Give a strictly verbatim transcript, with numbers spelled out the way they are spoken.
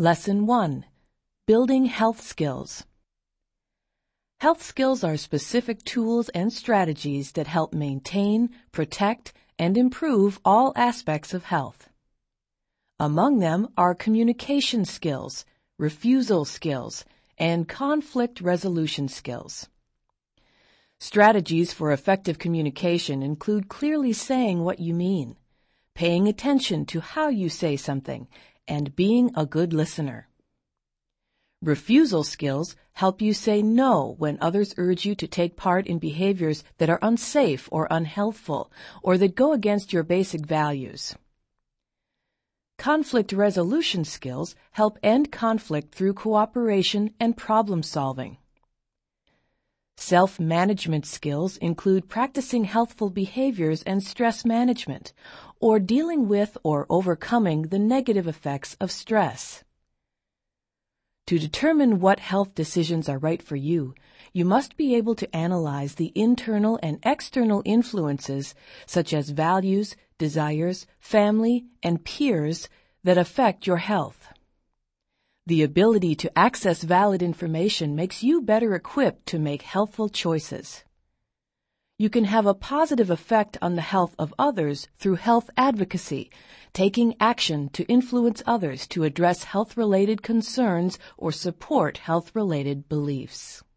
Lesson one. Building health skills. Health skills are specific tools and strategies that help maintain, protect, and improve all aspects of health. Among them are communication skills, refusal skills, and conflict resolution skills. Strategies for effective communication include clearly saying what you mean, paying attention to how you say something, and being a good listener. Refusal skills help you say no when others urge you to take part in behaviors that are unsafe or unhealthful, or that go against your basic values. Conflict resolution skills help end conflict through cooperation and problem solving. Self-management skills include practicing healthful behaviors and stress management, or dealing with or overcoming the negative effects of stress. To determine what health decisions are right for you, you must be able to analyze the internal and external influences, such as values, desires, family, and peers, that affect your health. The ability to access valid information makes you better equipped to make healthful choices. You can have a positive effect on the health of others through health advocacy, taking action to influence others to address health-related concerns or support health-related beliefs.